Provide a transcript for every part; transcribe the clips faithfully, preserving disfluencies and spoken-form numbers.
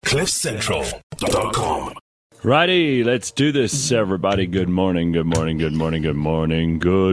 cliff central dot com. Righty, let's do this, everybody. Good morning, good morning, good morning, good morning, good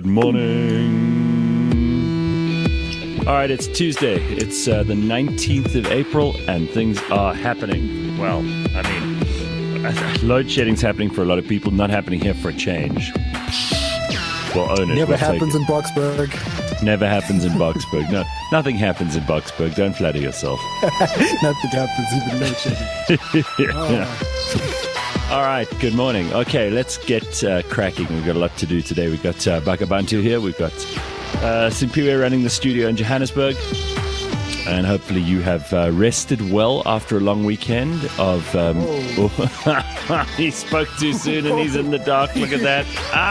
morning. All right, it's Tuesday. It's uh, the nineteenth of April, and things are happening. Well, I mean, load shedding's happening for a lot of people, not happening here for a change. We'll own it. Never we'll happens in Boksburg. Never happens in Boksburg. No, nothing happens in Boksburg. Don't flatter yourself. Nothing happens, even load shedding. yeah. Oh. Yeah. All right, good morning. Okay, let's get uh, cracking. We've got a lot to do today. We've got uh, Bakabantu here. We've got uh, Simpiwe running the studio in Johannesburg. And hopefully you have uh, rested well after a long weekend of... Um, oh. He spoke too soon and he's in the dark. Look at that.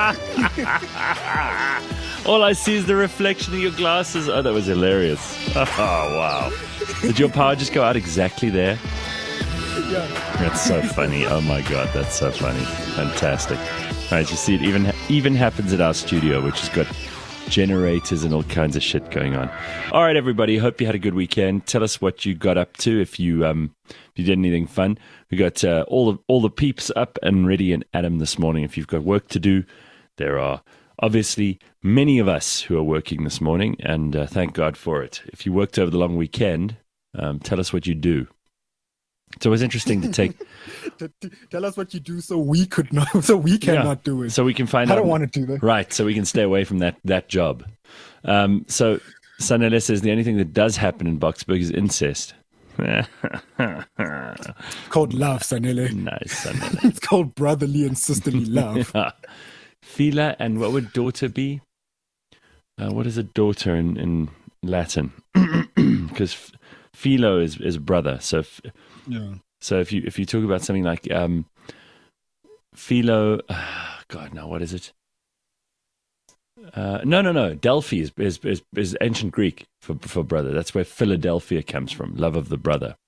All I see is the reflection of your glasses. Oh, that was hilarious. Oh, wow. Did your power just go out exactly there? Yeah. That's so funny. Oh, my God. That's so funny. Fantastic. All right, you see, it even, even happens at our studio, which has got generators and all kinds of shit going on. All right, everybody. Hope you had a good weekend. Tell us what you got up to. If you um, if you did anything fun, we got uh, all the all the peeps up and ready in Adam this morning. If you've got work to do, there are obviously many of us who are working this morning, and uh, thank God for it. If you worked over the long weekend, um, tell us what you do. It's always interesting to take. Tell us what you do, so we could not, so we cannot yeah, do it. So we can find I out. I don't want to do that. Right, so we can stay away from that that job. Um, so Sanele says the only thing that does happen in Boksburg is incest. It's called love, Sanele. Nice, Sanele. It's called brotherly and sisterly love. Yeah. Fila, and what would daughter be? Uh, what is a daughter in, in Latin? Because philo is, is brother. So f- yeah. So if you if you talk about something like um, philo, uh, God, no, what is it? Uh, no, no, no. Delphi is, is is is ancient Greek for for brother. That's where Philadelphia comes from. Love of the brother.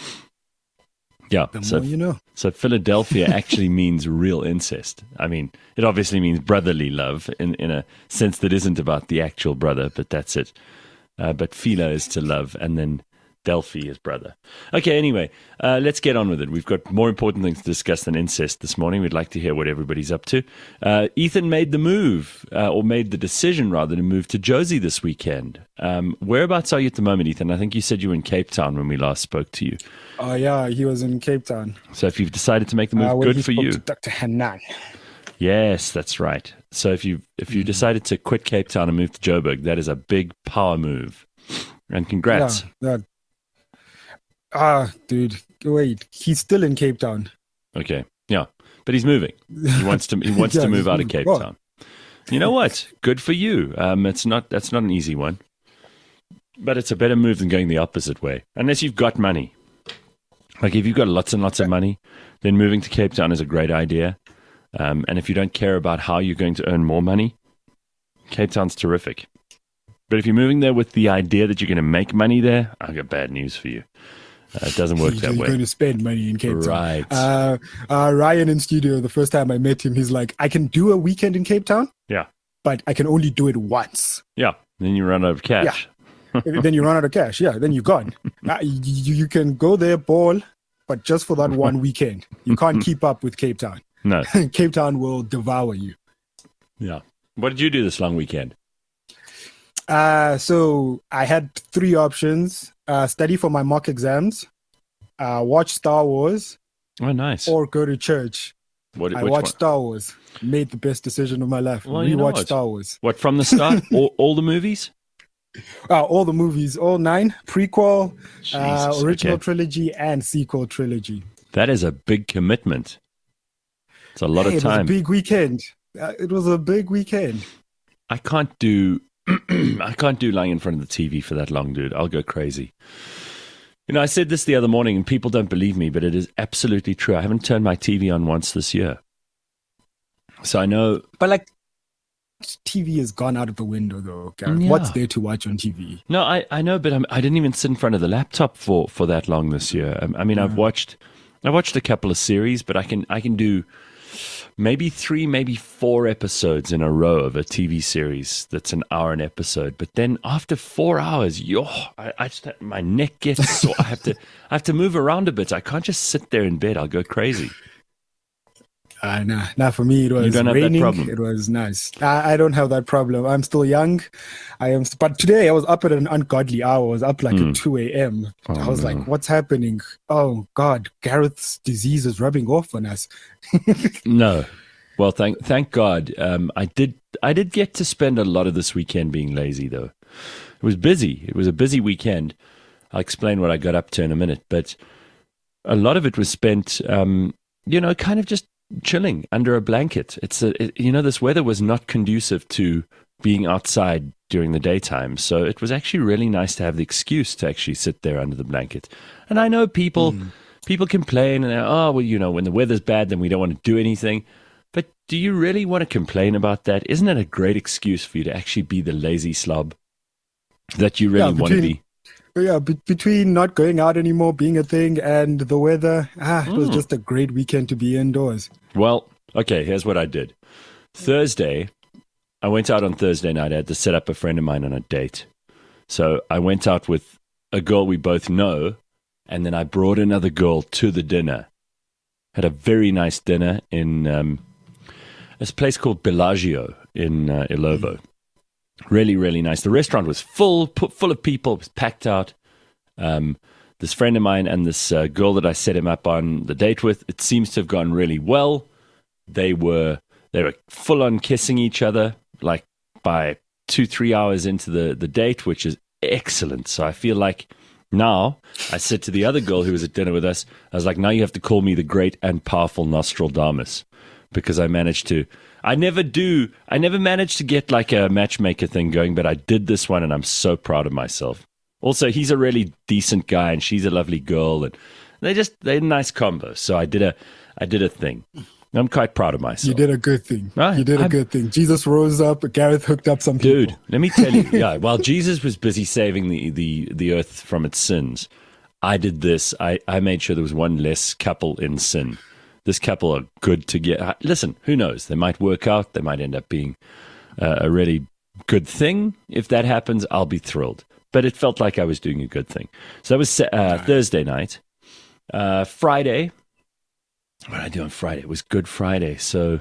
Yeah. The so more you know. So Philadelphia actually means real incest. I mean, it obviously means brotherly love in in a sense that isn't about the actual brother, but that's it. Uh, but philo is to love, and then Delphi is brother. Okay, anyway, uh, let's get on with it. We've got more important things to discuss than incest this morning. We'd like to hear what everybody's up to. Uh, Ethan made the move, uh, or made the decision, rather, to move to Jozi this weekend. Um, whereabouts are you at the moment, Ethan? I think you said you were in Cape Town when we last spoke to you. Oh, yeah, he was in Cape Town. So if you've decided to make the move, uh, good for you. To Doctor Hanan. Yes, that's right. So if you if you decided to quit Cape Town and move to Joburg, that is a big power move. And congrats. Yeah, yeah. Ah, dude, wait, he's still in Cape Town. Okay, yeah, but he's moving. He wants to. He wants yeah, to move out of moving. Cape Well, Town. You know what? Good for you. Um, it's not. That's not an easy one, but it's a better move than going the opposite way. Unless you've got money. Like if you've got lots and lots of money, then moving to Cape Town is a great idea. Um, and if you don't care about how you're going to earn more money, Cape Town's terrific. But if you're moving there with the idea that you're going to make money there, I've got bad news for you. Uh, it doesn't work that You're way. going to spend money in Cape Town. Right. Uh, uh, Ryan in studio, the first time I met him, he's like, I can do a weekend in Cape Town, Yeah. but I can only do it once. Yeah. Then you run out of cash. Then you run out of cash. Yeah, then you're gone. Uh, you, you can go there, ball, but just for that one weekend. You can't keep up with Cape Town. No. Cape Town will devour you. Yeah. What did you do this long weekend? Uh, so I had three options. Uh, study for my mock exams, uh, watch Star Wars, Oh, nice. or go to church. What, I which watched one? Star Wars. Made the best decision of my life. Well, We you know watched what? Star Wars. What, from the start? all, all the movies? Uh, all the movies, all nine, prequel, uh, Jesus, original okay. trilogy, and sequel trilogy. That is a big commitment. It's a lot Hey, of time. It was a big weekend. Uh, it was a big weekend. I can't do I can't do lying in front of the T V for that long, dude. I'll go crazy. You know, I said this the other morning and people don't believe me, but it is absolutely true. I haven't turned my T V on once this year. So I know... But like, T V has gone out of the window though, Gareth. Yeah. What's there to watch on T V? No, I, I know, but I'm, I didn't even sit in front of the laptop for, for that long this year. I, I mean, I've watched... I watched a couple of series, but I can I can do maybe three, maybe four episodes in a row of a T V series that's an hour an episode. But then after four hours, yo, I, I just my neck gets sore. I have to I have to move around a bit. I can't just sit there in bed. I'll go crazy. Uh, nah, nah, for me it was You don't have that raining. problem. It was nice. I, I don't have that problem. I'm still young. I am, but today I was up at an ungodly hour. I was up like Mm. at two a.m. Oh, I was no. like, what's happening? Oh God, Gareth's disease is rubbing off on us. No. Well, thank thank God. Um, I did I did get to spend a lot of this weekend being lazy, though. It was busy. It was a busy weekend. I'll explain what I got up to in a minute, but a lot of it was spent, um, you know, kind of just chilling under a blanket. It's a, it, you know, this weather was not conducive to being outside during the daytime, so it was actually really nice to have the excuse to actually sit there under the blanket. And I know people Mm. people complain and they're, oh, well, you know, when the weather's bad, then we don't want to do anything. But do you really want to complain about that? Isn't it a great excuse for you to actually be the lazy slob that you really Yeah, want to between- be? Yeah, be- between not going out anymore being a thing and the weather, ah, it was Mm. just a great weekend to be indoors. Well, okay, here's what I did. Thursday, I went out on Thursday night. I had to set up a friend of mine on a date. So I went out with a girl we both know, and then I brought another girl to the dinner. Had a very nice dinner in um, this place called Bellagio in uh, Ilovo. Really, really nice. The restaurant was full, put full of people. It was packed out. Um, this friend of mine and this uh, girl that I set him up on the date with, it seems to have gone really well. They were they were full on kissing each other, like by two, three hours into the, the date, which is excellent. So I feel like now, I said to the other girl who was at dinner with us, I was like, now you have to call me the great and powerful Nostradamus, because I managed to, I never do, I never managed to get like a matchmaker thing going, but I did this one and I'm so proud of myself. Also, he's a really decent guy and she's a lovely girl, and they just, they're a nice combo. So I did a, I did a thing. I'm quite proud of myself. You did a good thing. Right. You did a I'm- good thing. Jesus rose up. Gareth hooked up some people. Dude, let me tell you, yeah, while Jesus was busy saving the, the, the earth from its sins, I did this. I, I made sure there was one less couple in sin. This couple are good to get. Listen, who knows? They might work out. They might end up being uh, a really good thing. If that happens, I'll be thrilled. But it felt like I was doing a good thing. So that was uh, Thursday night. Uh, Friday, what did I do on Friday? It was Good Friday. So,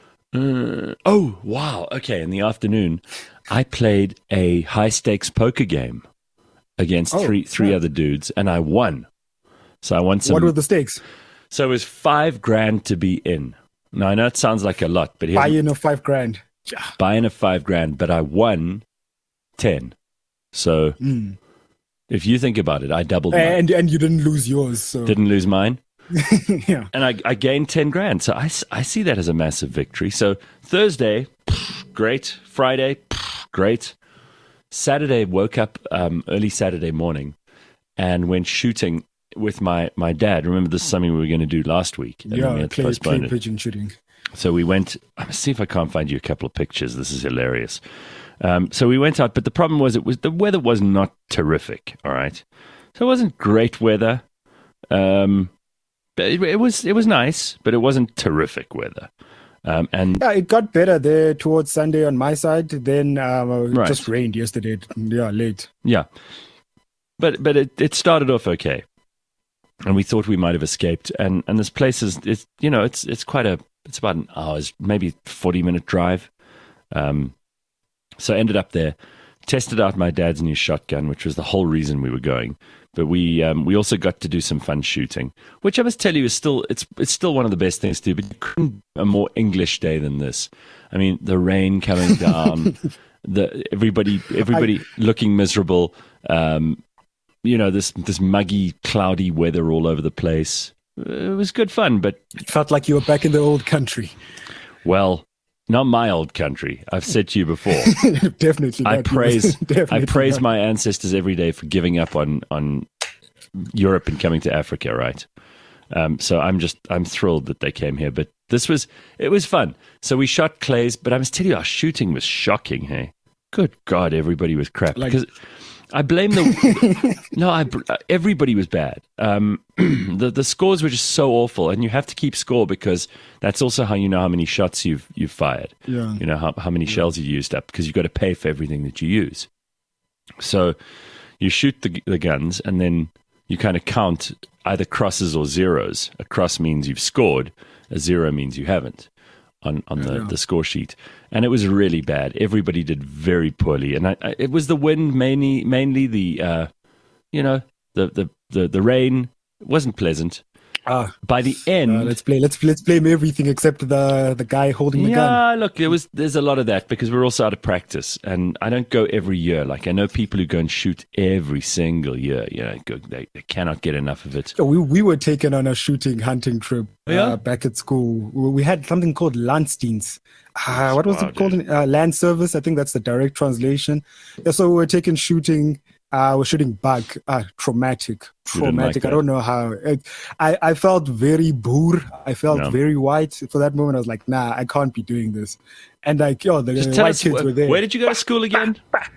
uh, oh, wow. Okay, in the afternoon, I played a high-stakes poker game against Oh, three three yeah. other dudes, and I won. So I won some. What were the stakes? So it was five grand to be in. Now, I know it sounds like a lot, but Buy here's in of five grand. buy-in of five grand, but I won ten. So Mm. if you think about it, I doubled mine. And and you didn't lose yours. So Didn't lose mine. yeah. And I, I gained ten grand. So I, s- I see that as a massive victory. So Thursday, pff, great. Friday, pff, great. Saturday, woke up um, early Saturday morning and went shooting with my, my dad. Remember, this is something we were going to do last week. And then we Yeah, had to play, postpone play it. pigeon shooting. So we went, let's see if I can't find you a couple of pictures. This is hilarious. Um, so we went out, but the problem was it was the weather was not terrific. All right. So it wasn't great weather. Um, but it, it was, it was nice, but it wasn't terrific weather. Um, and Yeah, it got better there towards Sunday on my side. Then um, it Right. just rained yesterday. Yeah, late. yeah, but, but it, it started off okay. And we thought we might have escaped. And, and this place is, it's, you know, it's, it's quite a, it's about an hour's, maybe forty minute drive. Um, So I ended up there, tested out my dad's new shotgun, which was the whole reason we were going. But we um, we also got to do some fun shooting, which I must tell you is still it's it's still one of the best things to do. But you couldn't a more English day than this. I mean, the rain coming down, the everybody everybody looking miserable. Um, you know, this this muggy, cloudy weather all over the place. It was good fun, but It felt like you were back in the old country. well. Not my old country. I've said to you before. Definitely. I not. praise Definitely I praise not. my ancestors every day for giving up on on Europe and coming to Africa, right? Um, so I'm just I'm thrilled that they came here. But this was it was fun. So we shot clays, but I must tell you, our shooting was shocking. Hey, good God, everybody was crap Like- because I blame the no. I everybody was bad. Um, the the scores were just so awful, and you have to keep score because that's also how you know how many shots you've you've fired. Yeah. You know how how many yeah. shells you used up because you've got to pay for everything that you use. So you shoot the the guns, and then you kind of count either crosses or zeros. A cross means you've scored. A zero means you haven't on on the, yeah. the score sheet. And it was really bad. Everybody did very poorly, and I, I, it was the wind mainly. Mainly the, uh, you know, the, the, the, the rain. It wasn't pleasant. Ah, by the end, uh, let's play. Let's let's blame everything except the the guy holding the yeah, gun. Yeah, look, there was there's a lot of that because we're also out of practice, and I don't go every year. Like I know people who go and shoot every single year. You know, go, they, they cannot get enough of it. So we we were taken on a shooting hunting trip uh, yeah? back at school. We had something called Landdienst. Uh, what was oh, it called? Uh, land service. I think that's the direct translation. Yeah, so we were taken shooting. Uh, we're shooting back. Uh, traumatic. Traumatic. Like I don't know how. It, I, I felt very boor. I felt no. very white. For that moment, I was like, nah, I can't be doing this. And like, yo, the Just white us, kids wh- were there. Where did you go to school again?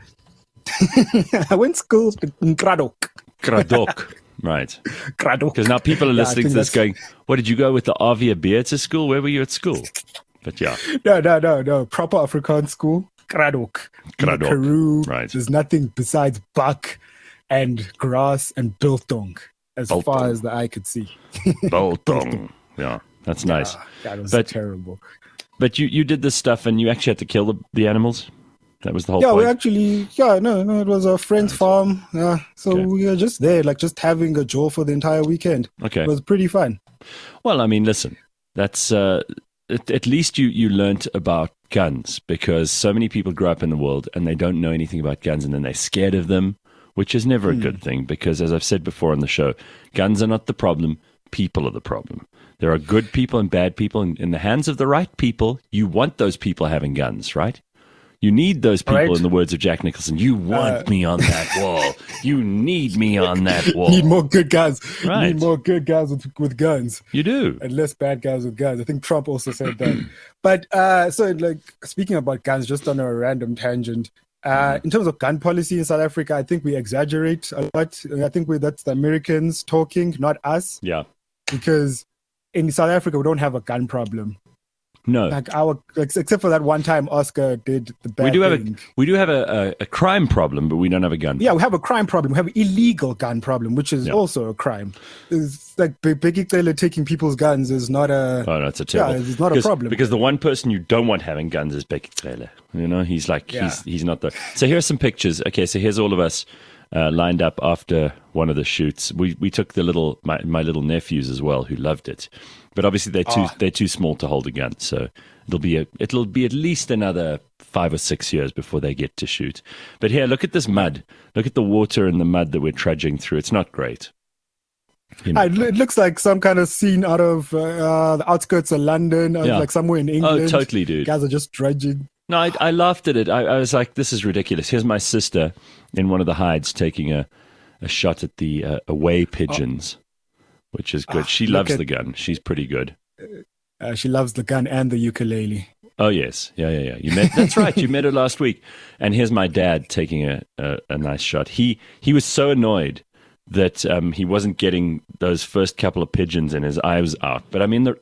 I went to school in Kradok. Kradok. Right. Kradok. Because now people are listening yeah, to this that's... going, what, did you go with the Avia beer to school? Where were you at school? But yeah. No, no, no, no. Proper Afrikaans school. Kradok. Kradok. Karoo. Right. There's nothing besides buck and grass and biltong as biltong. far as the eye could see. Biltong. Yeah, that's nice. Yeah, that was but, terrible. But you, you did this stuff and you actually had to kill the, the animals? That was the whole yeah, point? Yeah, we actually, yeah, no, no, it was a friend's right. farm. Yeah, so okay. we were just there, like just having a jaw for the entire weekend. Okay. It was pretty fun. Well, I mean, listen, that's... Uh, At, at least you, you learnt about guns because so many people grow up in the world and they don't know anything about guns and then they're scared of them, which is never a good thing because, as I've said before on the show, guns are not the problem, people are the problem. There are good people and bad people. In, in the hands of the right people, you want those people having guns, right? You need those people, right. in the words of Jack Nicholson. You want uh, me on that wall. You need me on that wall. Need more good guys. Right. Need more good guys with, with guns. You do. And less bad guys with guns. I think Trump also said that. But uh, so, like, speaking about guns, just on a random tangent, uh, mm-hmm. in terms of gun policy in South Africa, I think we exaggerate a lot. I think we, that's the Americans talking, not us. Yeah. Because in South Africa, we don't have a gun problem. No, like our except for that one time Oscar did the bad we do have thing. a we do have a, a, a crime problem, but we don't have a gun. Yeah, we have a crime problem. We have an illegal gun problem, which is yeah. also a crime. It's like Biggie Taylor taking people's guns is not a. Oh, no, it's a terrible. Yeah, it's not because, a problem because the one person you don't want having guns is Biggie Taylor. You know, he's like yeah. he's he's not the. So here are some pictures. Okay, so here's all of us uh, lined up after one of the shoots. We we took the little my my little nephews as well who loved it, but obviously they're too oh. they're too small to hold a gun. So. It'll be a, it'll be at least another five or six years before they get to shoot. But here, look at this mud. Look at the water and the mud that we're trudging through. It's not great. You know? It looks like some kind of scene out of uh, the outskirts of London, yeah. like somewhere in England. Oh, totally, dude. Guys are just trudging. No, I, I laughed at it. I, I was like, this is ridiculous. Here's my sister in one of the hides taking a, a shot at the uh, away pigeons, oh. which is good. She loves at- the gun. She's pretty good. Uh, she loves the gun and the ukulele. Oh, yes. Yeah, yeah, yeah. You met, that's right. You met her last week. And here's my dad taking a, a, a nice shot. He he was so annoyed that um, he wasn't getting those first couple of pigeons and his eye was out. But I mean, the,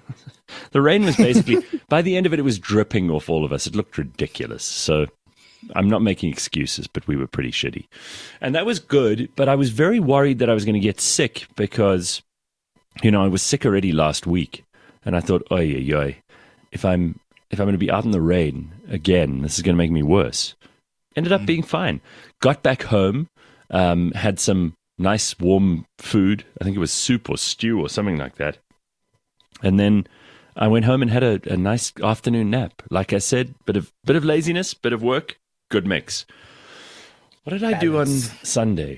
the rain was basically, by the end of it, it was dripping off all of us. It looked ridiculous. So I'm not making excuses, but we were pretty shitty. And that was good, but I was very worried that I was going to get sick because, you know, I was sick already last week. And I thought, oy, oy, oy, if I'm if I'm going to be out in the rain again, this is going to make me worse. Ended up being fine. Got back home, um, had some nice warm food. I think it was soup or stew or something like that. And then I went home and had a, a nice afternoon nap. Like I said, bit of bit of laziness, bit of work, good mix. What did I Balance. do on Sunday?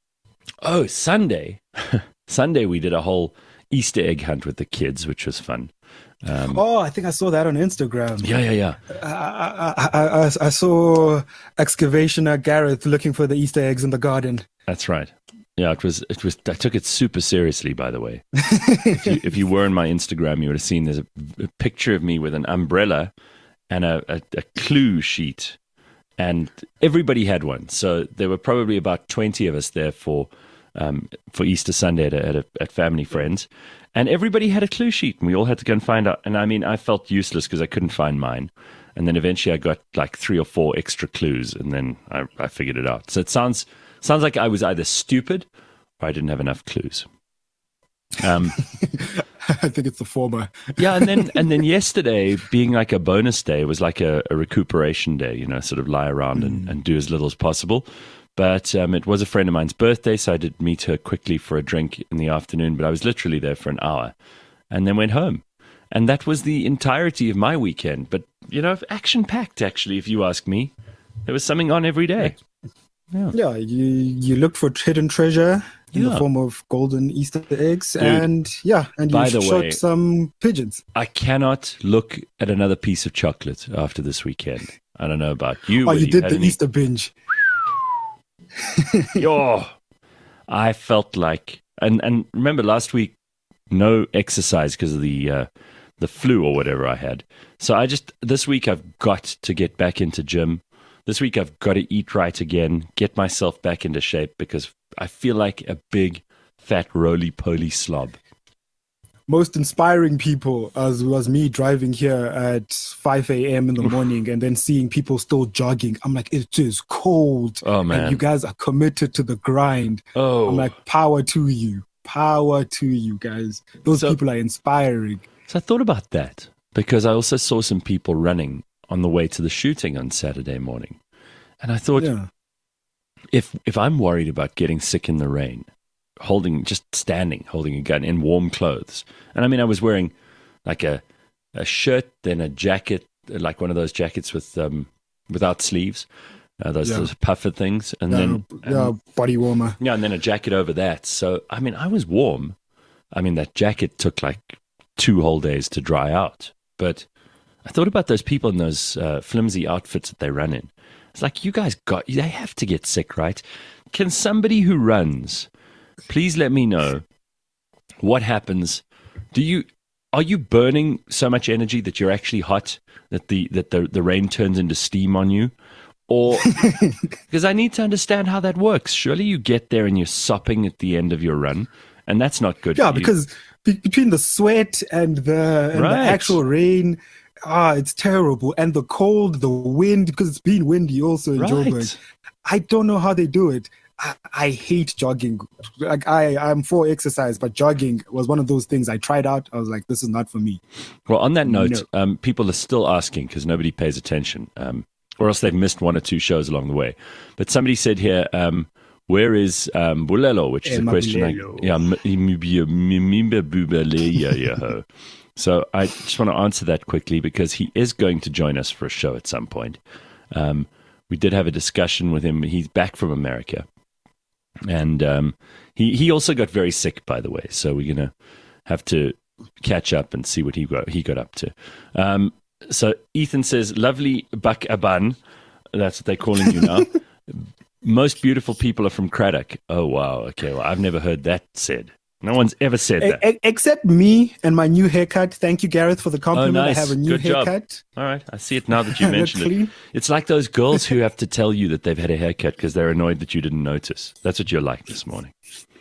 Oh, Sunday. Sunday we did a whole Easter egg hunt with the kids, which was fun. Um, oh, I think I saw that on Instagram. Yeah, yeah, yeah. I, I, I, I saw excavationer Gareth looking for the Easter eggs in the garden. That's right. Yeah, it was. It was. I took it super seriously, by the way. if, you, if you were on my Instagram, you would have seen there's a, a picture of me with an umbrella and a, a, a clue sheet and everybody had one. So there were probably about twenty of us there for um, for Easter Sunday at, a, at, a, at Family Friends. And everybody had a clue sheet, and we all had to go and find out. And I mean, I felt useless because I couldn't find mine. And then eventually I got like three or four extra clues, and then I, I figured it out. So it sounds sounds like I was either stupid or I didn't have enough clues. Um, I think it's the former. yeah, and then and then yesterday, being like a bonus day, was like a, a recuperation day, you know, sort of lie around and, and do as little as possible. But um, it was a friend of mine's birthday, so I did meet her quickly for a drink in the afternoon, but I was literally there for an hour and then went home. And that was the entirety of my weekend. But, you know, action-packed, actually, if you ask me. There was something on every day. Yeah, yeah you, you looked for hidden treasure in yeah. the form of golden Easter eggs. Dude, and, yeah, and you by the shot way, some pigeons. I cannot look at another piece of chocolate after this weekend. I don't know about you. Oh, you did the any... Easter binge. Yo, I felt like, and and remember last week, no exercise because of the uh, the flu or whatever I had. So I just this week I've got to get back into gym. This week I've got to eat right again, get myself back into shape because I feel like a big fat roly poly slob. Most inspiring people as was me driving here at five a.m. in the morning and then seeing people still jogging. I'm like, it is cold. Oh, man. And you guys are committed to the grind. Oh. I'm like, power to you. Power to you guys. Those so, people are inspiring. So I thought about that because I also saw some people running on the way to the shooting on Saturday morning. And I thought, yeah. if if I'm worried about getting sick in the rain, holding, just standing, holding a gun in warm clothes. And I mean, I was wearing like a, a shirt, then a jacket, like one of those jackets with, um, without sleeves, uh, those, yeah. those puffer things. And yeah, then, yeah, and, body warmer. Yeah. And then a jacket over that. So, I mean, I was warm. I mean, that jacket took like two whole days to dry out, but I thought about those people in those uh, flimsy outfits that they run in. It's like, you guys got, they have to get sick, right? Can somebody who runs, please let me know what happens. Do you are you burning so much energy that you're actually hot, that the that the, the rain turns into steam on you? Or because I need to understand how that works. Surely you get there and you're sopping at the end of your run, and that's not good. Yeah, for because be- between the sweat and the and right. the actual rain, ah, it's terrible. And the cold, the wind, because it's been windy also in right. Joburg. I don't know how they do it. I, I hate jogging. Like I, I'm for exercise, but jogging was one of those things I tried out. I was like, this is not for me. Well, on that note, No. um, people are still asking because nobody pays attention, um, or else they've missed one or two shows along the way. But somebody said here, um, where is um, Bulelo? Which is Eh, a question. I, Mabulelo. yeah, m- m- m- Bubele. So I just want to answer that quickly because he is going to join us for a show at some point. Um, we did have a discussion with him. He's back from America. And um, he, he also got very sick, by the way. So we're going to have to catch up and see what he got, he got up to. Um, so Ethan says, lovely Buck Aban. That's what they're calling you now. Most beautiful people are from Craddock. Oh, wow. Okay. Well, I've never heard that said. No one's ever said that. E- except me and my new haircut. Thank you, Gareth, for the compliment. Oh, nice. I have a new Good job. haircut. All right. I see it now that you mentioned it. Clean. It's like those girls who have to tell you that they've had a haircut because they're annoyed that you didn't notice. That's what you're like this morning.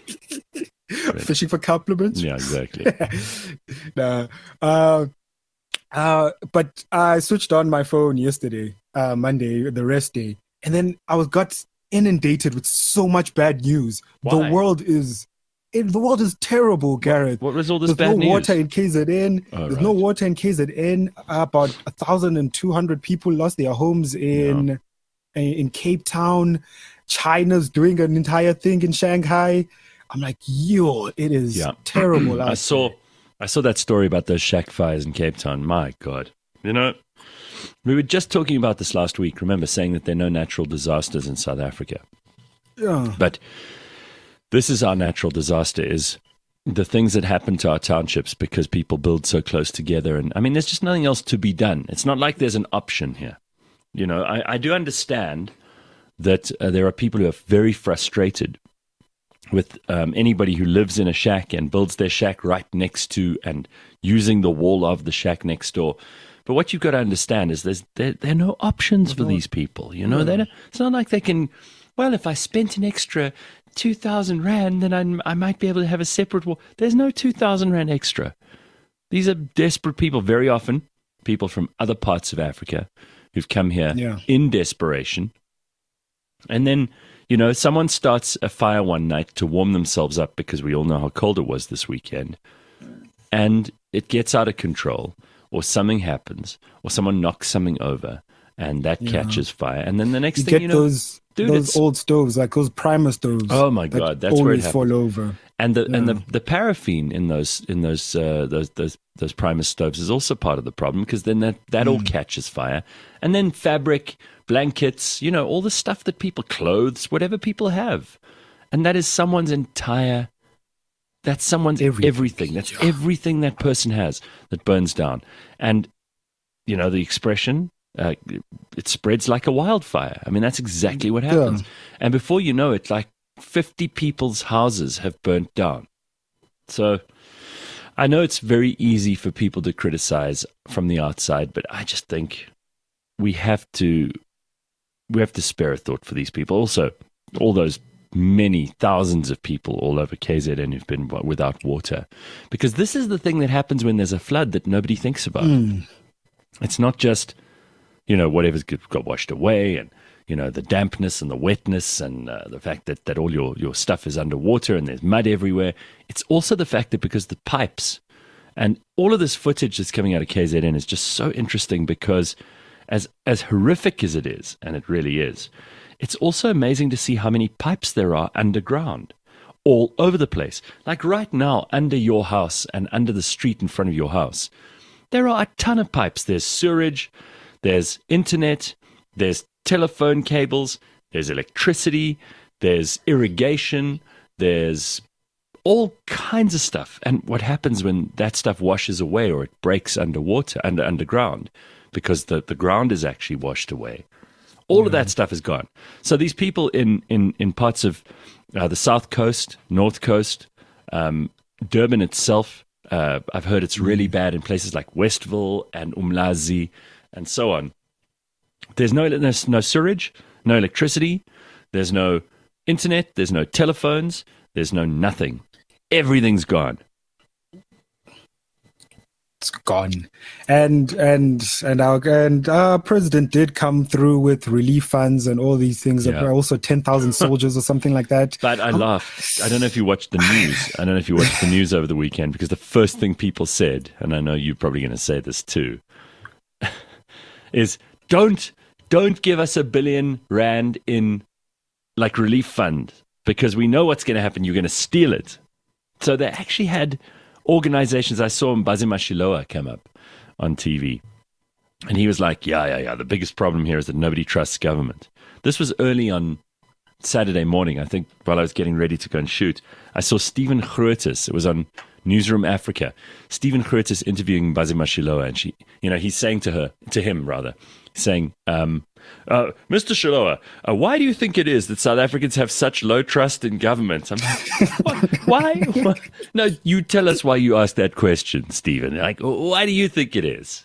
Fishing for compliments. Yeah, exactly. nah. uh, uh, but I switched on my phone yesterday, uh, Monday, the rest day, and then I was got inundated with so much bad news. Why? The world is... It, the world is terrible, Gareth. What was all this There's bad no news? water in K Z N. Oh, There's right. no water in K Z N. About one thousand two hundred people lost their homes in, in in Cape Town. China's doing an entire thing in Shanghai. I'm like, yo, it is Yeah. terrible. I out saw, there. I saw that story about those shack fires in Cape Town. My God. You know, we were just talking about this last week. Remember saying that there are no natural disasters in South Africa. Yeah. But this is our natural disaster, is the things that happen to our townships because people build so close together. And I mean, there's just nothing else to be done. It's not like there's an option here. You know, I, I do understand that uh, there are people who are very frustrated with um, anybody who lives in a shack and builds their shack right next to and using the wall of the shack next door. But But what you've got to understand is there's there, there are no options for these people. You know, Yeah. they don't, it's not like they can. Well, if I spent an extra two thousand rand, then I'm, I might be able to have a separate war. There's no two thousand rand extra. These are desperate people. Very often, people from other parts of Africa who've come here Yeah. in desperation, and then. You know, someone starts a fire one night to warm themselves up because we all know how cold it was this weekend, and it gets out of control, or something happens, or someone knocks something over, and that Yeah. catches fire. And then the next You thing get you know, those dude, those it's- old stoves, like those primer stoves. Oh my that God, that's where it always happens. fall over. and the and Yeah. the, the paraffin in those in those uh, those those those primer stoves is also part of the problem, because then that that all catches fire, and then fabric, blankets, you know, all the stuff that people, clothes, whatever people have, and that is someone's entire. That's someone's everything. Everything. That's everything that person has that burns down, and you know the expression. Uh, it spreads like a wildfire. I mean, that's exactly what happens. Yeah. And before you know it, like fifty people's houses have burnt down. So I know it's very easy for people to criticize from the outside, but I just think we have to we have to spare a thought for these people. Also, all those many thousands of people all over K Z N who've been without water, because this is the thing that happens when there's a flood that nobody thinks about. Mm. It's not just, you know, whatever's got washed away, and you know the dampness and the wetness, and uh, the fact that, that all your, your stuff is underwater and there's mud everywhere. It's also the fact that because the pipes and all of this footage that's coming out of K Z N is just so interesting, because as as horrific as it is, and it really is, it's also amazing to see how many pipes there are underground, all over the place. Like right now, under your house and under the street in front of your house, there are a ton of pipes. There's sewerage, there's internet, there's telephone cables, there's electricity, there's irrigation, there's all kinds of stuff. And what happens when that stuff washes away, or it breaks underwater, under underground, because the, the ground is actually washed away? All of that stuff is gone. So these people in, in, in parts of uh, the South Coast, North Coast, um, Durban itself, uh, I've heard it's really bad in places like Westville and Umlazi and so on. There's no, there's no sewage, no electricity, there's no internet, there's no telephones, there's no nothing. Everything's gone. It's gone. And and and our and our president did come through with relief funds and all these things. Yeah. Also ten thousand soldiers or something like that. But I laughed. I don't know if you watched the news. I don't know if you watched the news over the weekend, because the first thing people said, and I know you're probably going to say this too, is don't don't give us a billion rand in like relief fund, because we know what's going to happen. You're going to steal it. So they actually had organizations. I saw Mbazi Mashiloa come up on T V, and he was like, yeah, yeah, yeah, the biggest problem here is that nobody trusts government. This was early on Saturday morning, I think, while I was getting ready to go and shoot. I saw Stephen Grootes. It was on Newsroom Africa. Stephen Grootes interviewing Mbazi Mashiloa, and she, you know, he's saying to her, to him rather, saying, um, uh, Mister Shiloa, uh, why do you think it is that South Africans have such low trust in government? I'm like, what? Why? What? No, you tell us why you asked that question, Stephen. Like, why do you think it is?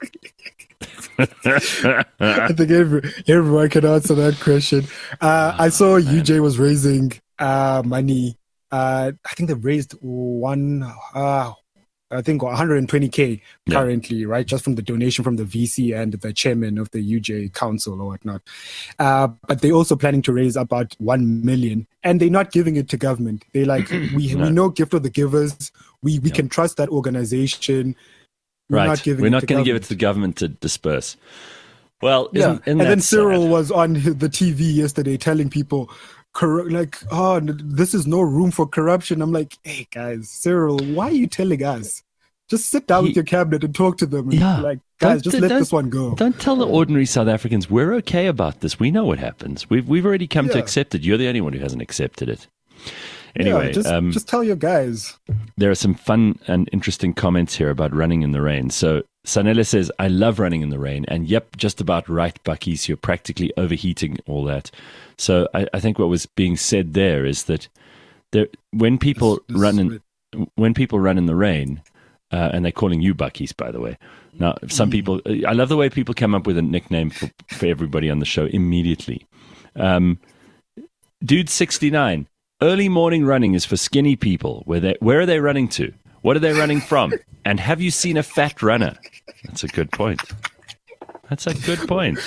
I think every, everyone can answer that question. Uh, I saw U J was raising uh, money. Uh, I think they've raised one, uh, I think one hundred twenty K Yeah. currently, right? Just from the donation from the V C and the chairman of the U J council or whatnot. Uh, but they're also planning to raise about one million, and they're not giving it to government. They're like, we No. we know gift of the givers. We we Yeah. can trust that organization. We're Right. not giving We're it not to going to give it government. to the government to disperse. Well, Yeah, isn't, isn't and that then Cyril sad? was on the T V yesterday telling people, cor- like, oh, n- this is no room for corruption. I'm like, hey guys, Cyril, why are you telling us? Just sit down He- with your cabinet and talk to them. And Yeah. be like, guys, Don't- just let don't- this one go. Don't tell the ordinary South Africans we're okay about this. We know what happens. We've we've already come to Yeah. accept it. You're the only one who hasn't accepted it. Yeah, Anyway, just um, just tell your guys. there are some fun and interesting comments here about running in the rain. So Sanele says, I love running in the rain. And yep, just about right, Buckies. You're practically overheating all that. So I, I think what was being said there is that there, when people This- this run is in when people run in the rain, uh, and they're calling you Buckies, by the way, Now, some people, I love the way people come up with a nickname for, for everybody on the show immediately. Um, Dude sixty-nine, early morning running is for skinny people. Where, they, where are they running to? What are they running from? And have you seen a fat runner? That's a good point. That's a good point.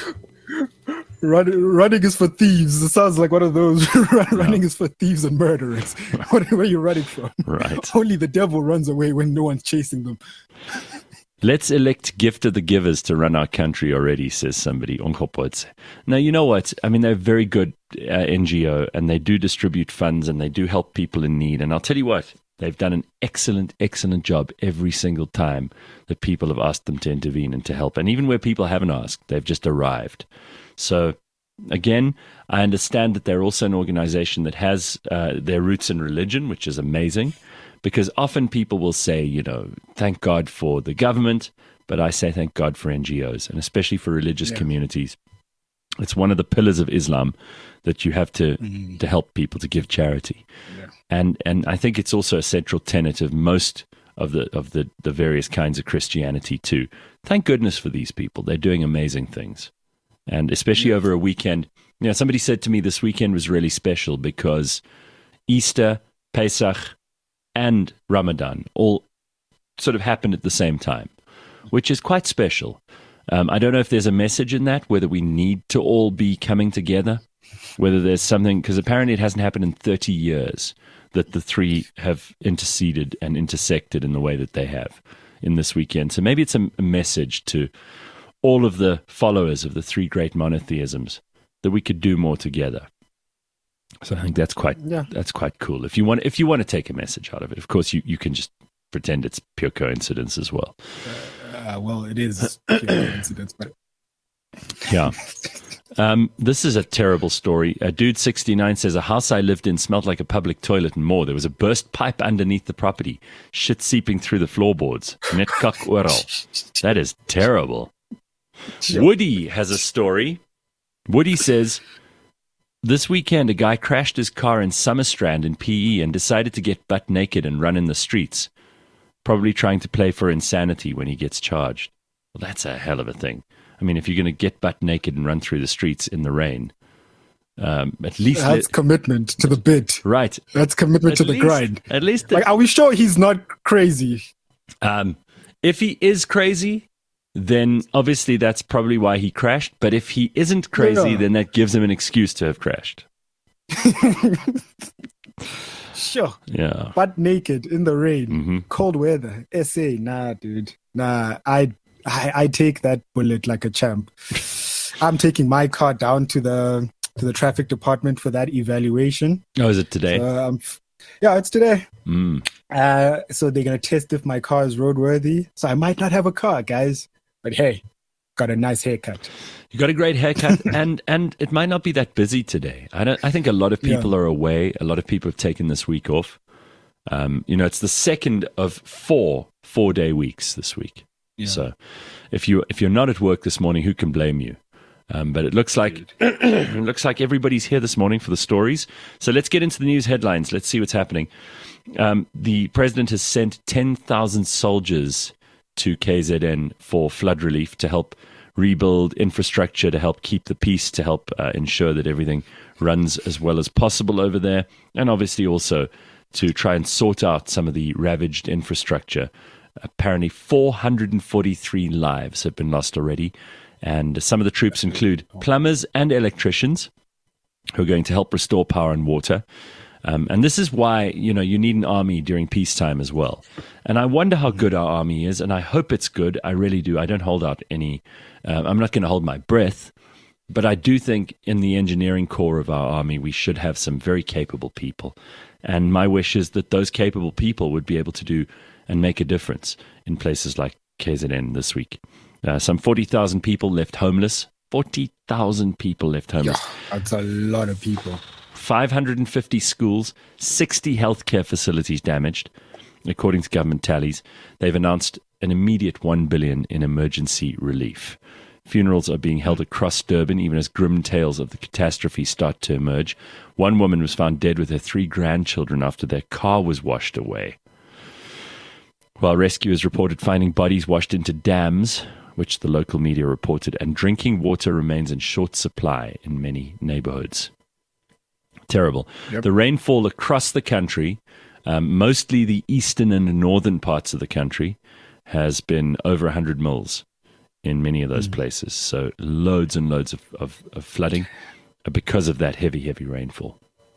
Run, running is for thieves. It sounds like one of those. Running no. is for thieves and murderers. What, where are you running from? Right. Only the devil runs away when no one's chasing them. Let's elect Gift of the Givers to run our country already, says somebody. Now, you know what? I mean, they're a very good uh, N G O, and they do distribute funds, and they do help people in need. And I'll tell you what, they've done an excellent, excellent job every single time that people have asked them to intervene and to help. And even where people haven't asked, they've just arrived. So, again, I understand that they're also an organization that has uh, their roots in religion, which is amazing. Because often people will say, you know, thank God for the government, but I say thank God for N G Os, and especially for religious yeah. communities. It's one of the pillars of Islam that you have to mm-hmm. to help people, to give charity. Yeah. And and I think it's also a central tenet of most of the of the, the various kinds of Christianity too. Thank goodness for these people. They're doing amazing things. And especially yes. over a weekend. You know, somebody said to me this weekend was really special because Easter, Pesach, and Ramadan all sort of happened at the same time, which is quite special. Um, I don't know if there's a message in that, whether we need to all be coming together, whether there's something, because apparently it hasn't happened in thirty years that the three have interceded and intersected in the way that they have in this weekend. So maybe it's a, a message to all of the followers of the three great monotheisms that we could do more together. So I think that's quite yeah. that's quite cool. If you want if you want to take a message out of it, of course you, you can just pretend it's pure coincidence as well. Uh, uh, well, it is pure coincidence, but yeah. Um, this is a terrible story. A dude sixty-nine says a house I lived in smelled like a public toilet and more. There was a burst pipe underneath the property, shit seeping through the floorboards. Net kak oral. That is terrible. Sure. Woody has a story. Woody says, this weekend, a guy crashed his car in Summerstrand in P E and decided to get butt naked and run in the streets, probably trying to play for insanity when he gets charged. Well, that's a hell of a thing. I mean, if you're going to get butt naked and run through the streets in the rain, um, at least... That's let, commitment to the bit. Right. That's commitment to the least, grind. At least... The, like, are we sure he's not crazy? Um, if he is crazy, then obviously that's probably why he crashed. But if he isn't crazy, yeah. then that gives him an excuse to have crashed. Sure. Yeah. Butt naked in the rain, mm-hmm. cold weather. S A, nah, dude. Nah, I, I, I take that bullet like a champ. I'm taking my car down to the to the traffic department for that evaluation. Oh, is it today? So, um, yeah, it's today. Mm. Uh, so they're gonna test if my car is roadworthy. So I might not have a car, guys. But hey, got a nice haircut. You got a great haircut, and, and it might not be that busy today. I don't. I think a lot of people yeah. are away. A lot of people have taken this week off. Um, you know, it's the second of four four-day weeks this week. Yeah. So, if you if you're not at work this morning, who can blame you? Um, but it looks like it looks like everybody's here this morning for the stories. So let's get into the news headlines. Let's see what's happening. Um, the president has sent ten thousand soldiers to K Z N for flood relief to help rebuild infrastructure, to help keep the peace, to help uh, ensure that everything runs as well as possible over there, and obviously also to try and sort out some of the ravaged infrastructure. Apparently four hundred forty-three lives have been lost already, and some of the troops include plumbers and electricians who are going to help restore power and water. Um, and this is why, you know, you need an army during peacetime as well. And I wonder how good our army is, and I hope it's good. I really do. I don't hold out any, uh, I'm not going to hold my breath, but I do think in the engineering core of our army, we should have some very capable people. And my wish is that those capable people would be able to do and make a difference in places like K Z N this week. Uh, some forty thousand people left homeless. forty thousand people left homeless. Yeah, that's a lot of people. five hundred fifty schools, sixty healthcare facilities damaged, according to government tallies. They've announced an immediate one billion dollars in emergency relief. Funerals are being held across Durban, even as grim tales of the catastrophe start to emerge. One woman was found dead with her three grandchildren after their car was washed away. While rescuers reported finding bodies washed into dams, which the local media reported, and drinking water remains in short supply in many neighborhoods. Terrible. Yep. The rainfall across the country, um, mostly the eastern and northern parts of the country, has been over one hundred mils in many of those mm. places. So loads and loads of, of, of flooding because of that heavy, heavy rainfall.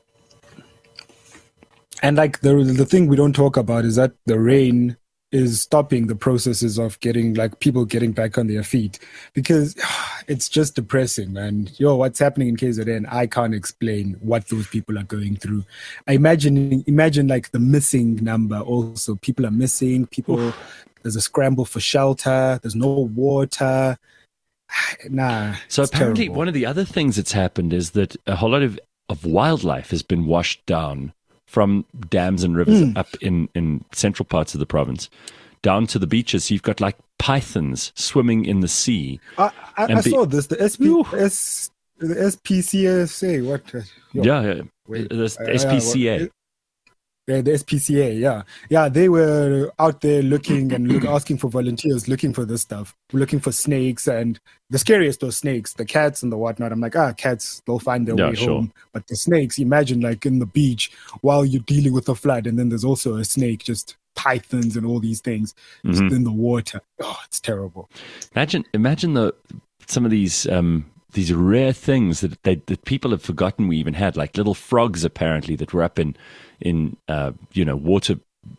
And like the the thing we don't talk about is that the rain is stopping the processes of getting like people getting back on their feet, because it's just depressing, man. Yo, what's happening in K Z N? I can't explain what those people are going through. I imagine, imagine like the missing number. Also, people are missing. People, Oof. There's a scramble for shelter. There's no water. Nah. So apparently, terrible. One of the other things that's happened is that a whole lot of, of wildlife has been washed down from dams and rivers mm. up in, in central parts of the province, down to the beaches. You've got like pythons swimming in the sea. I, I, I be- saw this, the S P, S, the S P C A, what? Yo, yeah, yeah. Wait, the, the uh, S P C A. Uh, Yeah, the S P C A, yeah. Yeah, they were out there looking and look, asking for volunteers, looking for this stuff, looking for snakes, and the scariest are snakes, the cats and the whatnot. I'm like, ah, cats, they'll find their yeah, way sure. home. But the snakes, imagine like in the beach while you're dealing with a flood, and then there's also a snake, just pythons and all these things just mm-hmm. in the water. Oh, it's terrible. Imagine, imagine the some of these um, these rare things that they, that people have forgotten we even had, like little frogs apparently that were up in in uh, you know water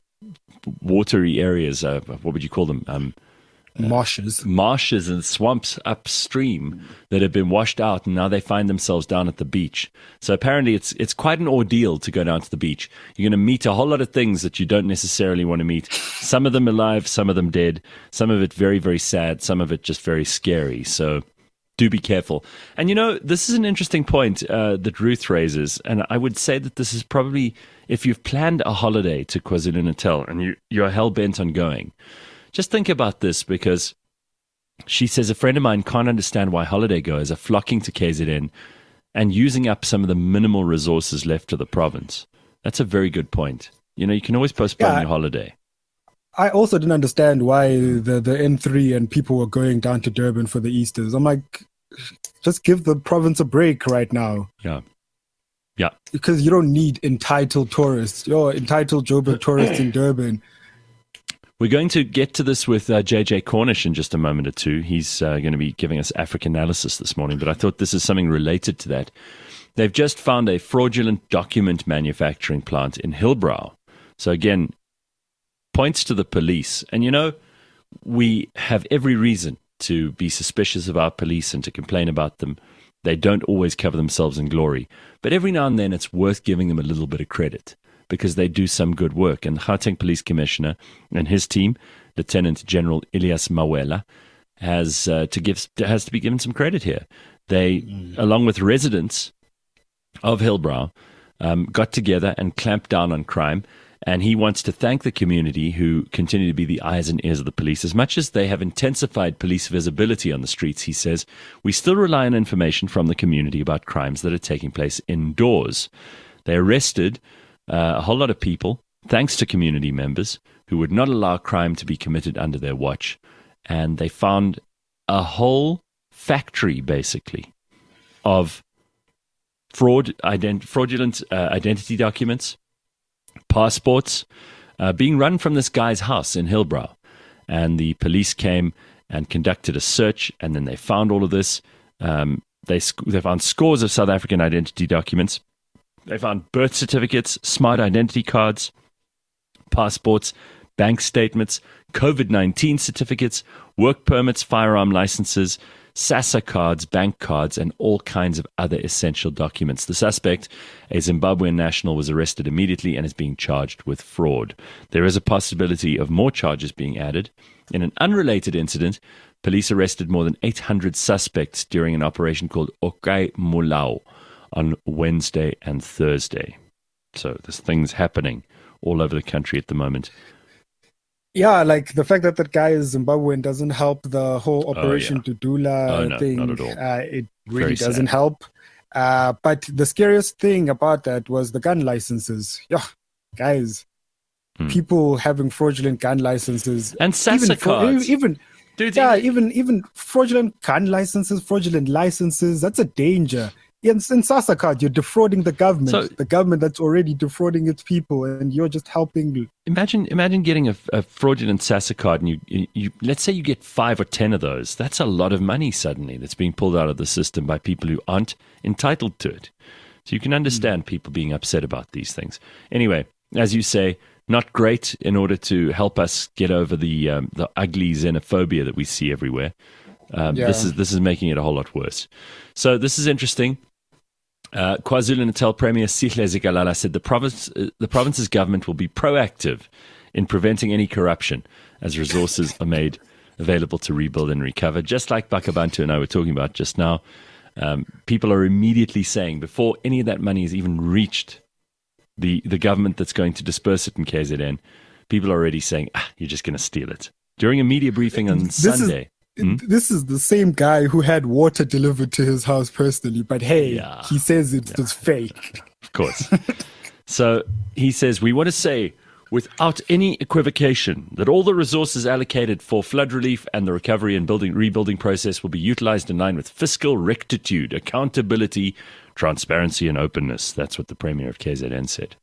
watery areas. Uh, what would you call them? Um, marshes, uh, marshes and swamps upstream that have been washed out, and now they find themselves down at the beach. So apparently, it's it's quite an ordeal to go down to the beach. You're going to meet a whole lot of things that you don't necessarily want to meet. Some of them alive, some of them dead. Some of it very very sad. Some of it just very scary. So do be careful. And you know, this is an interesting point uh, that Ruth raises, and I would say that this is probably, if you've planned a holiday to KwaZulu-Natal and you, you're hell-bent on going, just think about this, because she says a friend of mine can't understand why holiday goers are flocking to K Z N and using up some of the minimal resources left to the province. That's a very good point. You know, you can always postpone yeah, your holiday. I also didn't understand why the, the N three and people were going down to Durban for the Easters. I'm like, just give the province a break right now. Yeah. Yeah. Because you don't need entitled tourists. You're entitled Joburg tourists in Durban. We're going to get to this with uh, J J Cornish in just a moment or two. He's uh, going to be giving us African analysis this morning, but I thought this is something related to that. They've just found a fraudulent document manufacturing plant in Hillbrow. So again, points to the police. And you know, we have every reason to be suspicious of our police and to complain about them. They don't always cover themselves in glory. But every now and then it's worth giving them a little bit of credit, because they do some good work. And Gauteng Police Commissioner and his team, Lieutenant General Elias Mawela, has uh, to give has to be given some credit here. They, mm. along with residents of Hillbrow, um, got together and clamped down on crime. And he wants to thank the community who continue to be the eyes and ears of the police. As much as they have intensified police visibility on the streets, he says, we still rely on information from the community about crimes that are taking place indoors. They arrested uh, a whole lot of people, thanks to community members who would not allow crime to be committed under their watch. And they found a whole factory, basically, of fraud, ident- fraudulent uh, identity documents, passports, uh, being run from this guy's house in Hillbrow. And the police came and conducted a search, and then they found all of this. Um, they, sc- they found scores of South African identity documents. They found birth certificates, smart identity cards, passports, bank statements, COVID nineteen certificates, work permits, firearm licenses, SASSA cards, bank cards, and all kinds of other essential documents. The suspect, a Zimbabwean national, was arrested immediately and is being charged with fraud. There is a possibility of more charges being added. In an unrelated incident, police arrested more than eight hundred suspects during an operation called Okai Mulao on Wednesday and Thursday. So there's things happening all over the country at the moment. Yeah, like the fact that that guy is Zimbabwean doesn't help the whole Operation oh, yeah. Dudula oh, no, thing. Not at all. Uh, it really Very doesn't sad. help. Uh, but the scariest thing about that was the gun licenses. Yeah, guys, mm. people having fraudulent gun licenses. And SASSA cards. Even, Dude, yeah, even, even, even fraudulent gun licenses, fraudulent licenses, that's a danger. In, in SASSA card, you're defrauding the government, so, the government that's already defrauding its people, and you're just helping. Imagine, imagine getting a, a fraudulent SASSA card, and you, you, you, let's say you get five or ten of those. That's a lot of money suddenly that's being pulled out of the system by people who aren't entitled to it. So you can understand mm. people being upset about these things. Anyway, as you say, not great in order to help us get over the um, the ugly xenophobia that we see everywhere. Um, yeah. This is this is making it a whole lot worse. So this is interesting. Uh, KwaZulu-Natal Premier Sihle Zikalala said the province, uh, the province's government will be proactive in preventing any corruption as resources are made available to rebuild and recover. Just like Bakabantu and I were talking about just now, um, people are immediately saying, before any of that money has even reached the, the government that's going to disperse it in K Z N, people are already saying, ah, you're just going to steal it. During a media briefing on this Sunday... Is- Hmm? This is the same guy who had water delivered to his house personally, but hey, yeah. he says it's yeah. fake. Of course. So he says, we want to say without any equivocation that all the resources allocated for flood relief and the recovery and building rebuilding process will be utilized in line with fiscal rectitude, accountability, transparency, and openness. That's what the Premier of K Z N said.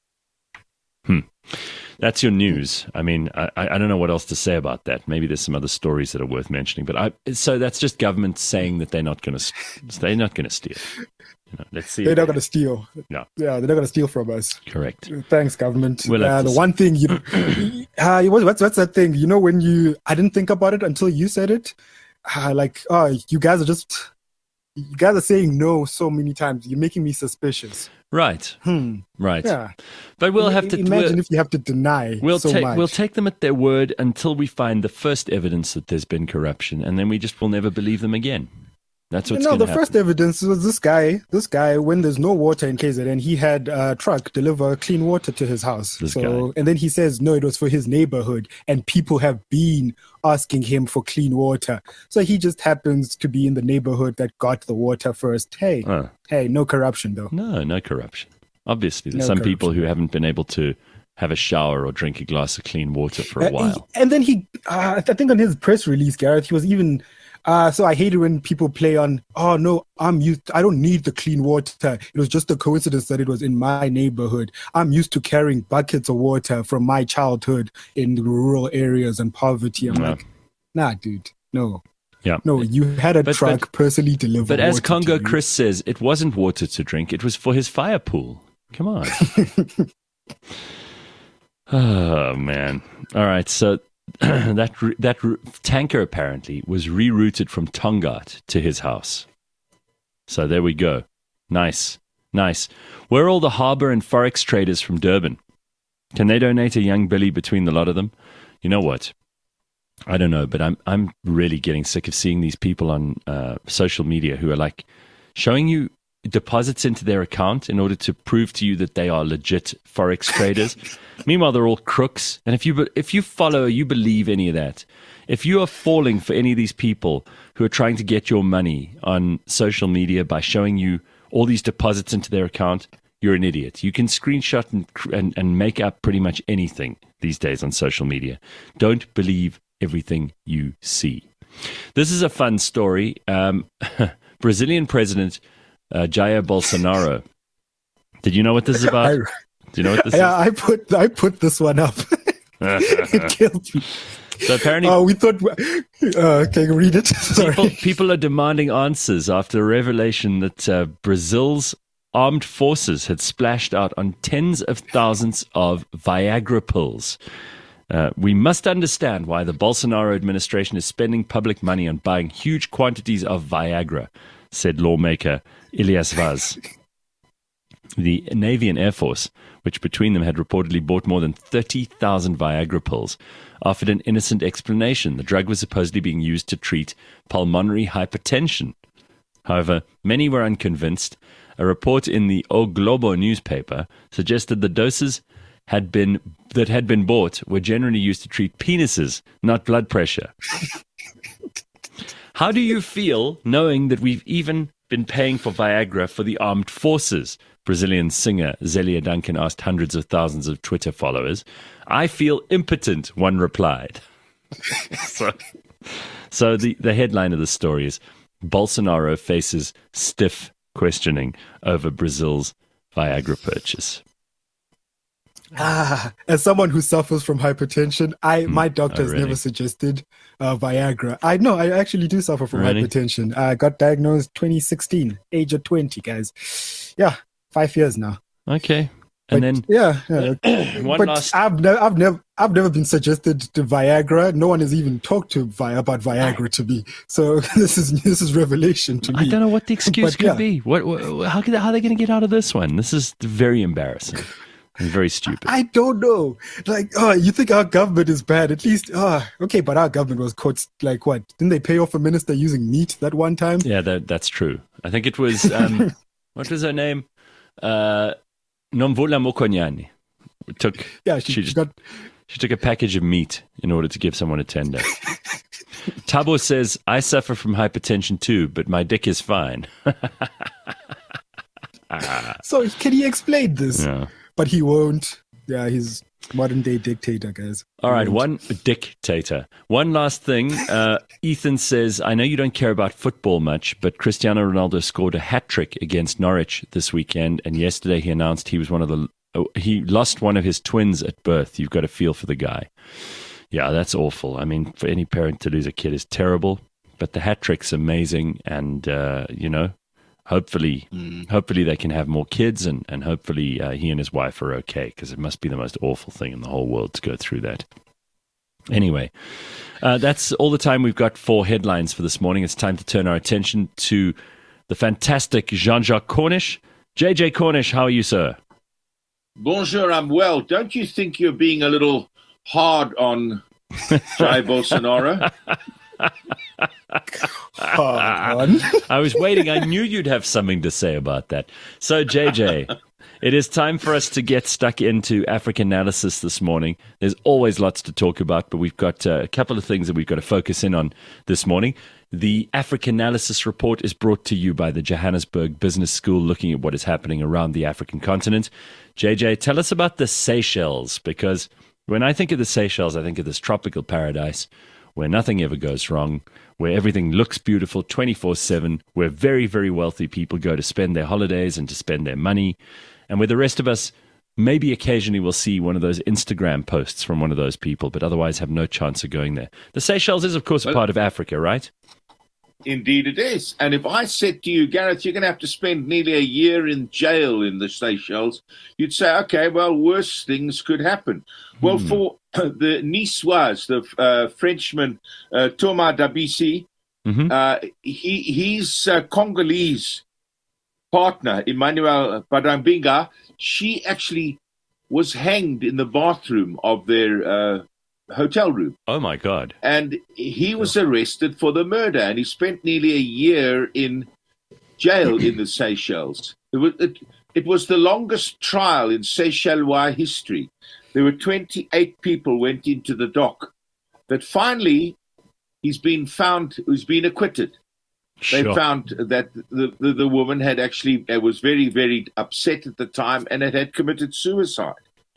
Hmm. That's your news. I mean, I, I don't know what else to say about that. Maybe there's some other stories that are worth mentioning. But I, so that's just government saying that they're not going to they're not going to steal. You know, let's see. They're not going to steal. No. Yeah, they're not going to steal from us. Correct. Thanks, government. We'll uh, the one thing you, uh, what's what's that thing? You know, when you, I didn't think about it until you said it. Uh, like, oh, you guys are just, you guys are saying no so many times. You're making me suspicious. Right. Hmm. Right. Yeah. But we'll have to imagine we'll, if you have to deny we'll so take, much. We'll take them at their word until we find the first evidence that there's been corruption, and then we just will never believe them again. That's what's no, going to the happen. first evidence was this guy. This guy, when there's no water in K Z N, he had a truck deliver clean water to his house. This so, guy. And then he says, no, it was for his neighborhood, and people have been asking him for clean water. So he just happens to be in the neighborhood that got the water first. Hey, oh. hey, no corruption though. No, no corruption. Obviously, there's no some corruption. people who haven't been able to have a shower or drink a glass of clean water for a uh, while. And then he, uh, I think on his press release, Gareth, he was even... Uh, so I hate it when people play on, oh, no, I'm used, I don't need the clean water. It was just a coincidence that it was in my neighborhood. I'm used to carrying buckets of water from my childhood in the rural areas and poverty. I'm no. like, nah, dude, no. Yeah. No, you had a but, truck but, personally delivered. But as Congo to Chris says, it wasn't water to drink. It was for his fire pool. Come on. Oh, man. All right. So that that tanker apparently was rerouted from Tongaat to his house. So there we go. Nice. Nice. Where are all the harbour and forex traders from Durban? Can they donate a young Billy between the lot of them? You know what? I don't know, but I'm I'm really getting sick of seeing these people on uh, social media who are like showing you deposits into their account in order to prove to you that they are legit forex traders. Meanwhile, they're all crooks. And if you if you follow, you believe any of that, if you are falling for any of these people who are trying to get your money on social media by showing you all these deposits into their account, you're an idiot. You can screenshot and and, and make up pretty much anything these days on social media. Don't believe everything you see. This is a fun story. Um, Brazilian President Uh, Jair Bolsonaro. Did you know what this is about? I, Do you know what this yeah, is? I put I put this one up. It killed me. So apparently, oh, we thought. Uh, can you read it? Sorry. People, people are demanding answers after a revelation that uh, Brazil's armed forces had splashed out on tens of thousands of Viagra pills. Uh, we must understand why the Bolsonaro administration is spending public money on buying huge quantities of Viagra, said lawmaker Elias Vaz. The Navy and Air Force, which between them had reportedly bought more than thirty thousand Viagra pills, offered an innocent explanation. The drug was supposedly being used to treat pulmonary hypertension. However, many were unconvinced. A report in the O Globo newspaper suggested the doses had been that had been bought were generally used to treat penises, not blood pressure. How do you feel knowing that we've even been paying for Viagra for the armed forces? Brazilian singer Zelia Duncan asked hundreds of thousands of Twitter followers. I feel impotent, one replied. so so the, the headline of the story is Bolsonaro faces stiff questioning over Brazil's Viagra purchase. Ah, as someone who suffers from hypertension, I mm, my doctor has oh, really? never suggested uh, Viagra. I know I actually do suffer from really? hypertension. I got diagnosed twenty sixteen, age of twenty, guys. Yeah, five years now. Okay, and but, then yeah, yeah. one but last. I've never, I've never, I've never been suggested to Viagra. No one has even talked to Vi- about Viagra to me. So this is this is revelation to me. I don't know what the excuse but, could yeah. be. What, what? How, could, how are they going to get out of this one? This is very embarrassing. Very stupid. I don't know. Like, oh, you think our government is bad? At least, oh, okay, but our government was caught, like, what? Didn't they pay off a minister using meat that one time? Yeah, that, that's true. I think it was, um, what was her name? Uh, Nomvula Mokonyane. Took, yeah, she, she, she got... She took a package of meat in order to give someone a tender. Tabo says, I suffer from hypertension too, but my dick is fine. So, can he explain this? Yeah. But he won't. Yeah, he's modern day dictator, guys. All right, one dictator. One last thing. Uh, Ethan says, I know you don't care about football much, but Cristiano Ronaldo scored a hat-trick against Norwich this weekend, and yesterday he announced he was one of the oh, he lost one of his twins at birth. You've got to feel for the guy. Yeah, that's awful. I mean, for any parent to lose a kid is terrible, but the hat-trick's amazing, and, uh, you know, Hopefully, mm. hopefully they can have more kids, and, and hopefully uh, he and his wife are okay, because it must be the most awful thing in the whole world to go through that. Anyway, uh, that's all the time we've got for headlines for this morning. It's time to turn our attention to the fantastic Jean-Jacques Cornish. J J Cornish, how are you, sir? Bonjour, I'm well. Don't you think you're being a little hard on Jair Bolsonaro? I was waiting. I knew you'd have something to say about that. So, J J, it is time for us to get stuck into African analysis this morning. There's always lots to talk about, but we've got uh, a couple of things that we've got to focus in on this morning. The African Analysis Report is brought to you by the Johannesburg Business School, looking at what is happening around the African continent. J J, tell us about the Seychelles, because when I think of the Seychelles, I think of this tropical paradise where nothing ever goes wrong, where everything looks beautiful twenty-four seven, where very, very wealthy people go to spend their holidays and to spend their money, and where the rest of us maybe occasionally will see one of those Instagram posts from one of those people, but otherwise have no chance of going there. The Seychelles is, of course, a part of Africa, right? Indeed it is. And if I said to you, Gareth, you're going to have to spend nearly a year in jail in the Seychelles, you'd say, okay, well, worse things could happen. Well, hmm. for the Niçois, the uh, Frenchman uh, Thomas Dabisi, mm-hmm. uh, he, his uh, Congolese partner, Emmanuel Badambinga, she actually was hanged in the bathroom of their uh, hotel room. Oh, my God. And he was arrested for the murder, and he spent nearly a year in jail in the Seychelles. It was, it, it was the longest trial in Seychellois history. There were twenty-eight people went into the dock. But finally, he's been found, he's been acquitted. Sure. They found that the, the, the woman had actually, uh, was very, very upset at the time, and had, had committed suicide.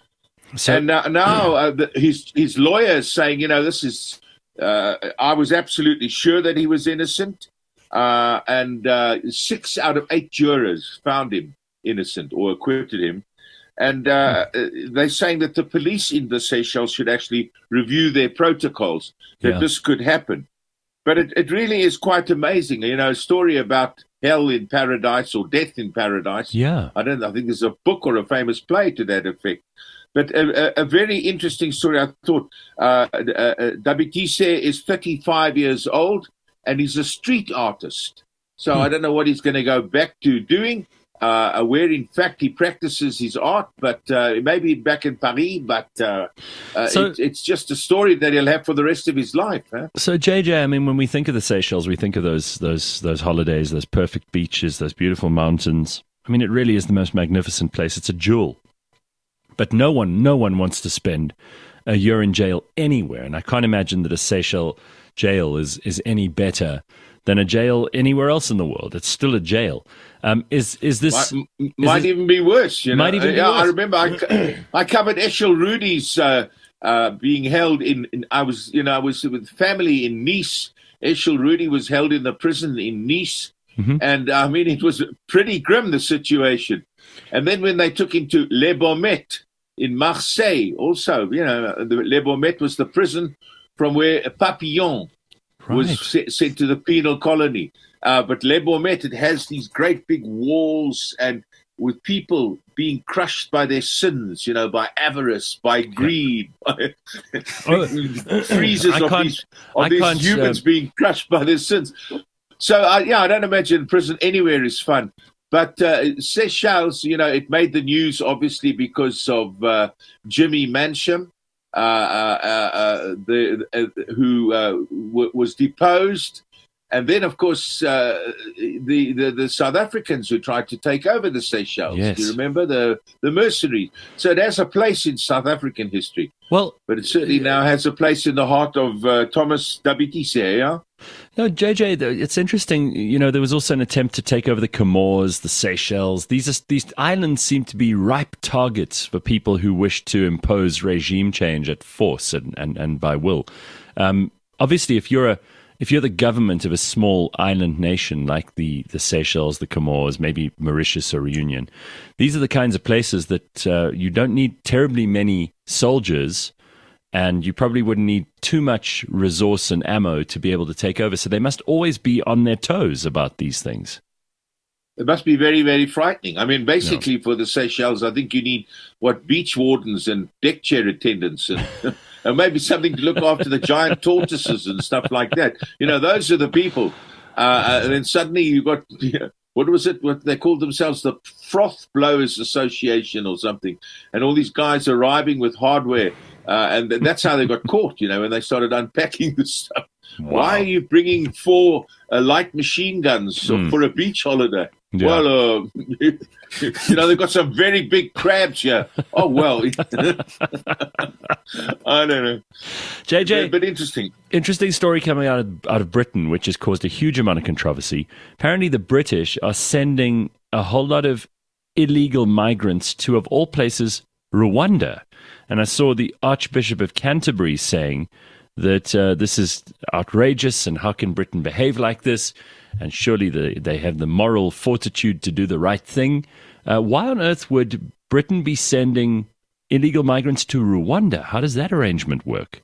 So, and now, now uh, the, his his lawyer is saying, you know, this is, uh, I was absolutely sure that he was innocent. Uh, and uh, six out of eight jurors found him innocent or acquitted him. And uh, hmm. they're saying that the police in the Seychelles should actually review their protocols, that yeah. this could happen. But it, it really is quite amazing. You know, a story about hell in paradise or death in paradise. Yeah. I don't know. I think there's a book or a famous play to that effect. But a, a, a very interesting story, I thought. Uh, uh, Dabitise is thirty-five years old, and he's a street artist. So hmm. I don't know what he's going to go back to doing, uh, where, in fact, he practices his art, but uh, maybe back in Paris. But uh, uh, so, it, it's just a story that he'll have for the rest of his life. Huh? So, J J, I mean, when we think of the Seychelles, we think of those those those holidays, those perfect beaches, those beautiful mountains. I mean, it really is the most magnificent place. It's a jewel. But no one, no one wants to spend a year in jail anywhere. And I can't imagine that a Seychelles jail is, is any better than a jail anywhere else in the world. It's still a jail. Um, is is this might, is might this, even be worse? You know, might even be yeah, worse. I remember I, I covered Eshel Rudy's uh, uh, being held in, in. I was, you know, I was with family in Nice. Eshel Rudy was held in the prison in Nice, mm-hmm. and I mean, it was pretty grim, the situation. And then when they took him to Les Baumettes in Marseille, also, you know, the Les Baumettes was the prison from where Papillon right. was sent, sent to the penal colony. Uh, but Les Baumettes, it has these great big walls and with people being crushed by their sins, you know, by avarice, by greed, by oh, freezes of these, of these humans uh, being crushed by their sins. So, uh, yeah, I don't imagine prison anywhere is fun. But uh, Seychelles, you know, it made the news, obviously, because of uh, Jimmy Mansham, uh, uh, uh, the, uh, who uh, w- was deposed. And then, of course, uh, the, the the South Africans who tried to take over the Seychelles. Yes. Do you remember the the mercenaries? So it has a place in South African history. Well, but it certainly now has a place in the heart of uh, Thomas Dabitise. Yeah. No, J J, it's interesting. You know, there was also an attempt to take over the Comores, the Seychelles. These are, these islands seem to be ripe targets for people who wish to impose regime change at force and and, and by will. Um, obviously, if you're a If you're the government of a small island nation like the, the Seychelles, the Comores, maybe Mauritius or Reunion, these are the kinds of places that uh, you don't need terribly many soldiers, and you probably wouldn't need too much resource and ammo to be able to take over. So they must always be on their toes about these things. It must be very, very frightening. I mean, basically, no. for the Seychelles, I think you need, what, beach wardens and deck chair attendants and... and maybe something to look after the giant tortoises and stuff like that. You know, those are the people. Uh, and then suddenly you got, you know, what was it? What they called themselves, the Froth Blowers Association or something. And all these guys arriving with hardware. Uh, and that's how they got caught, you know, when they started unpacking the stuff. Wow. Why are you bringing four uh, light machine guns mm. for a beach holiday? Yeah. Well, uh, you know, they've got some very big crabs here. Oh, well. I don't know. J J. But, but interesting. Interesting story coming out of, out of Britain, which has caused a huge amount of controversy. Apparently, the British are sending a whole lot of illegal migrants to, of all places, Rwanda. And I saw the Archbishop of Canterbury saying that uh, this is outrageous and how can Britain behave like this? And surely the, they have the moral fortitude to do the right thing. Uh, why on earth would Britain be sending illegal migrants to Rwanda? How does that arrangement work?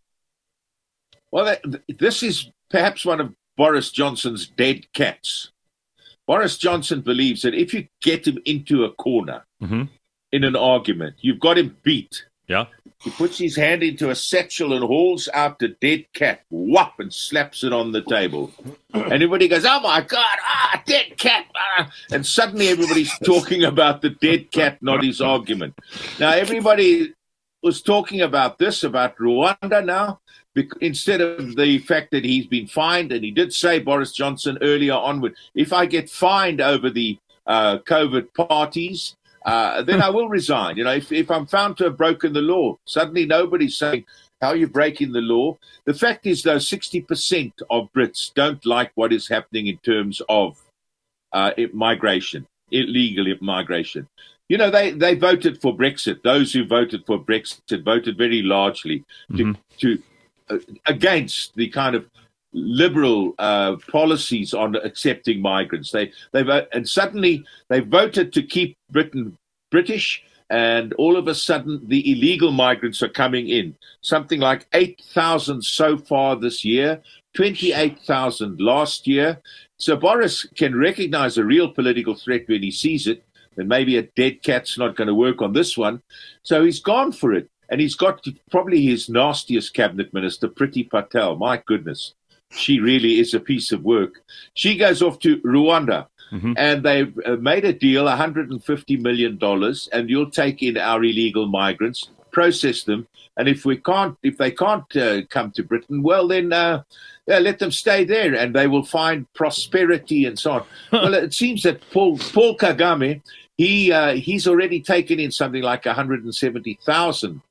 Well, this is perhaps one of Boris Johnson's dead cats. Boris Johnson believes that if you get him into a corner mm-hmm. in an argument, you've got him beat. Yeah. He puts his hand into a satchel and hauls out the dead cat, whop, and slaps it on the table. And everybody goes, oh, my God, ah, dead cat. Ah. And suddenly everybody's talking about the dead cat, not his argument. Now, everybody was talking about this, about Rwanda now, instead of the fact that he's been fined. And he did say, Boris Johnson, earlier onward, if I get fined over the uh, COVID parties, Uh, then I will resign. You know, if, if I'm found to have broken the law, suddenly nobody's saying, how are you breaking the law? The fact is, though, sixty percent of Brits don't like what is happening in terms of uh, migration, illegal migration. You know, they, they voted for Brexit. Those who voted for Brexit voted very largely to, mm-hmm. to uh, against the kind of liberal uh, policies on accepting migrants. They they and suddenly they voted to keep Britain British, and all of a sudden the illegal migrants are coming in. Something like eight thousand so far this year, twenty-eight thousand last year. So Boris can recognize a real political threat when he sees it, and maybe a dead cat's not going to work on this one. So he's gone for it. And he's got probably his nastiest cabinet minister, Priti Patel. My goodness. She really is a piece of work. She goes off to Rwanda, mm-hmm. and they've made a deal, one hundred fifty million dollars, and you'll take in our illegal migrants, process them, and if we can't, if they can't uh, come to Britain, well, then uh, yeah, let them stay there, and they will find prosperity and so on. Well, it seems that Paul Paul Kagame, he uh, he's already taken in something like one hundred seventy thousand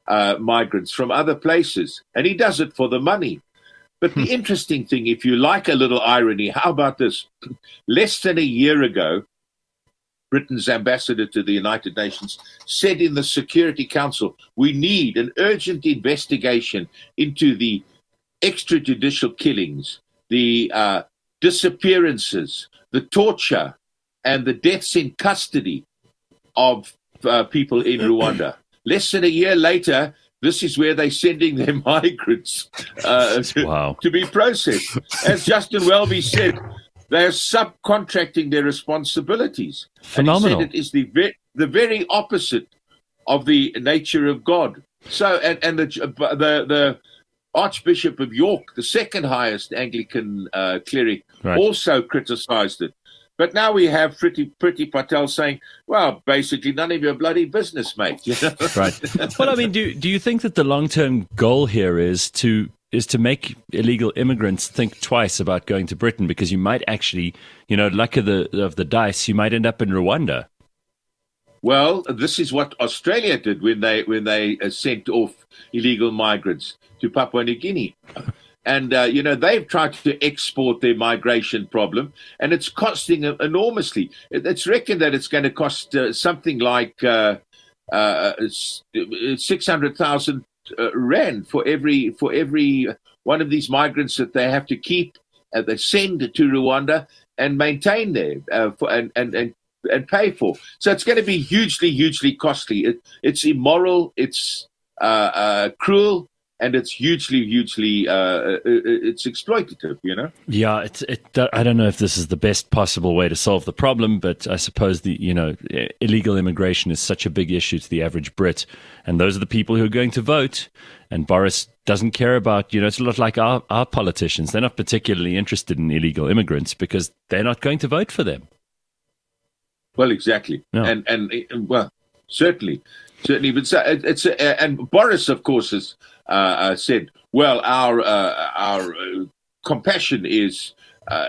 uh, migrants from other places, and he does it for the money. But the interesting thing, if you like a little irony, how about this? Less than a year ago, Britain's ambassador to the United Nations said in the Security Council, we need an urgent investigation into the extrajudicial killings, the uh, disappearances, the torture, and the deaths in custody of uh, people in Rwanda. Less than a year later, this is where they're sending their migrants uh, to, wow. to be processed. As Justin Welby said, they're subcontracting their responsibilities. Phenomenal. And he said it is the, ve- the very opposite of the nature of God. So, and, and the, the, the Archbishop of York, the second highest Anglican uh, cleric, right. also criticized it. But now we have Priti, Priti Patel saying, well, basically none of your bloody business, mate. You know? Right. Well, I mean, do do you think that the long-term goal here is to is to make illegal immigrants think twice about going to Britain? Because you might actually, you know, luck of the, of the dice, you might end up in Rwanda. Well, this is what Australia did when they when they uh, sent off illegal migrants to Papua New Guinea. And, uh, you know, they've tried to export their migration problem, and it's costing them enormously. It's reckoned that it's going to cost uh, something like uh, uh, six hundred thousand uh, rand for every for every one of these migrants that they have to keep, uh, they send to Rwanda and maintain there uh, for, and, and, and, and pay for. So it's going to be hugely, hugely costly. It, it's immoral, it's uh, uh, cruel, and it's hugely, hugely, uh, it's exploitative, you know? Yeah, it's, it, I don't know if this is the best possible way to solve the problem, but I suppose the, you know, illegal immigration is such a big issue to the average Brit. And those are the people who are going to vote. And Boris doesn't care about, you know, it's a lot like our, our politicians. They're not particularly interested in illegal immigrants because they're not going to vote for them. Well, exactly. No. And, and, well, certainly. Certainly, but it's uh, and Boris, of course, has uh, uh, said, "Well, our uh, our uh, compassion is uh,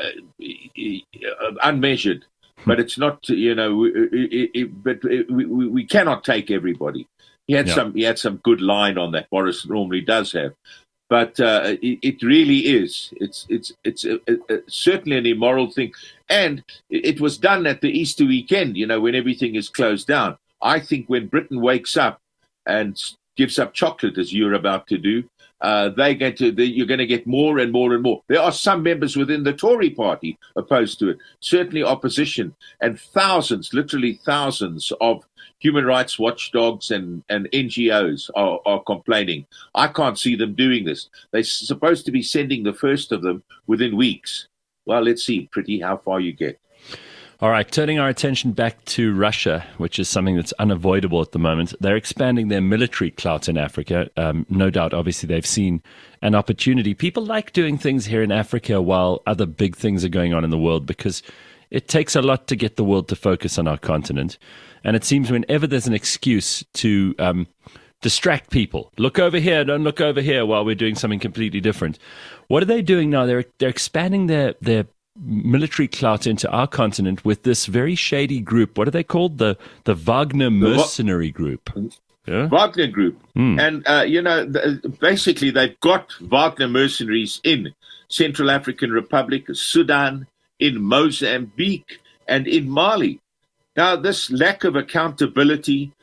unmeasured, but it's not, you know, it, it, but it, we, we cannot take everybody." He had yeah. some he had some good line on that. Boris normally does have, but uh, it, it really is. It's it's it's a, a, a, certainly an immoral thing, and it was done at the Easter weekend. You know, when everything is closed down. I think when Britain wakes up and gives up chocolate, as you're about to do, uh, they get to the, you're going to get more and more and more. There are some members within the Tory party opposed to it, certainly opposition, and thousands, literally thousands of human rights watchdogs and, and N G Os are, are complaining. I can't see them doing this. They're supposed to be sending the first of them within weeks. Well, let's see, Pretty, how far you get. All right, turning our attention back to Russia, which is something that's unavoidable at the moment. They're expanding their military clout in Africa. Um, no doubt, obviously, they've seen an opportunity. People like doing things here in Africa while other big things are going on in the world because it takes a lot to get the world to focus on our continent. And it seems whenever there's an excuse to um, distract people, look over here, don't look over here while we're doing something completely different. What are they doing now? They're, they're expanding their their military clout into our continent with this very shady group. What are they called? The the Wagner mercenary group. Yeah? Wagner group. Mm. And, uh, you know, basically they've got Wagner mercenaries in Central African Republic, Sudan, in Mozambique, and in Mali. Now, this lack of accountability,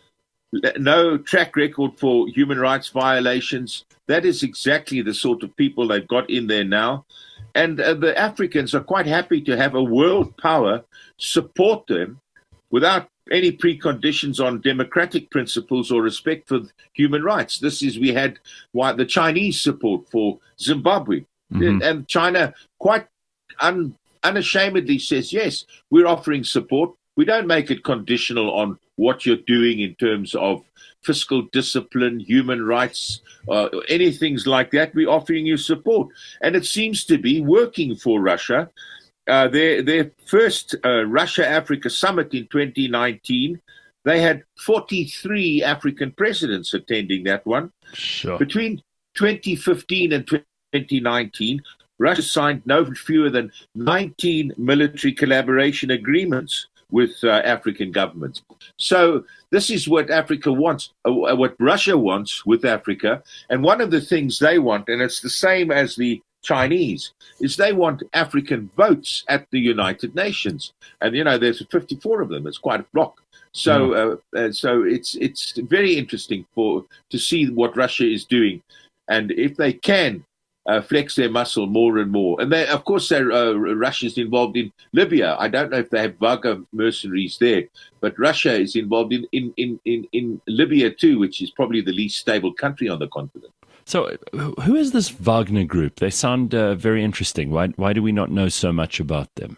no track record for human rights violations, that is exactly the sort of people they've got in there now. And uh, the Africans are quite happy to have a world power support them without any preconditions on democratic principles or respect for human rights. This is, we had why the Chinese support for Zimbabwe. Mm-hmm. And China quite un, unashamedly says, yes, we're offering support. We don't make it conditional on what you're doing in terms of fiscal discipline, human rights, uh, anything like that. We're offering you support. And it seems to be working for Russia. Uh, their, their first uh, Russia-Africa summit in twenty nineteen, they had forty-three African presidents attending that one. Sure. Between twenty fifteen and twenty nineteen, Russia signed no fewer than nineteen military collaboration agreements with uh, African governments. So this is what Africa wants, uh, what Russia wants with Africa. And one of the things they want, and it's the same as the Chinese, is they want African votes at the United Nations. And, you know, there's fifty-four of them. It's quite a block. So uh, uh, so it's it's very interesting for to see what Russia is doing. And if they can uh, flex their muscle more and more. And, they, of course, uh, Russia is involved in Libya. I don't know if they have Wagner mercenaries there, but Russia is involved in, in, in, in, in Libya too, which is probably the least stable country on the continent. So who is this Wagner group? They sound uh, very interesting. Why, why do we not know so much about them?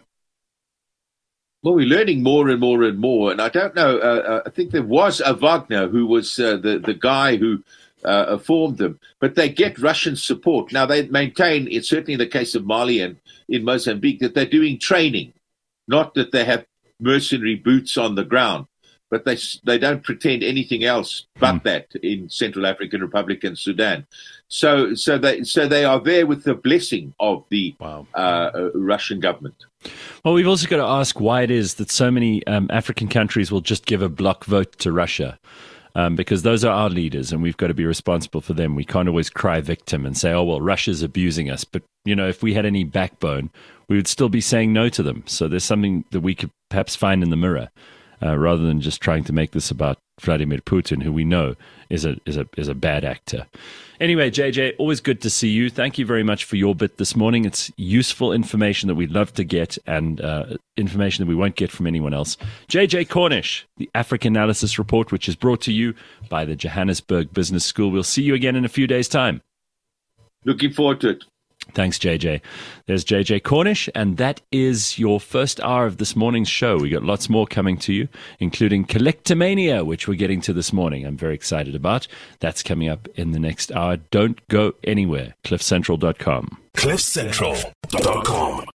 Well, we're learning more and more and more. And I don't know, uh, I think there was a Wagner who was uh, the, the guy who uh, formed them, but they get Russian support. Now, they maintain, it's certainly in the case of Mali and in Mozambique, that they're doing training, not that they have mercenary boots on the ground. But they they don't pretend anything else but mm. that in Central African Republic and Sudan. So so they so they are there with the blessing of the wow. uh, Russian government. Well, we've also got to ask why it is that so many um, African countries will just give a block vote to Russia. Um, because those are our leaders and we've got to be responsible for them. We can't always cry victim and say, oh, well, Russia's abusing us. But, you know, if we had any backbone, we would still be saying no to them. So there's something that we could perhaps find in the mirror. Uh, rather than just trying to make this about Vladimir Putin, who we know is a is a is a bad actor. Anyway, J J, always good to see you. Thank you very much for your bit this morning. It's useful information that we'd love to get and uh, information that we won't get from anyone else. J J Cornish, the African Analysis Report, which is brought to you by the Johannesburg Business School. We'll see you again in a few days' time. Looking forward to it. Thanks, J J. There's J J Cornish, and that is your first hour of this morning's show. We got lots more coming to you, including Collectomania, which we're getting to this morning. I'm very excited about. That's coming up in the next hour. Don't go anywhere. cliff central dot com. cliff central dot com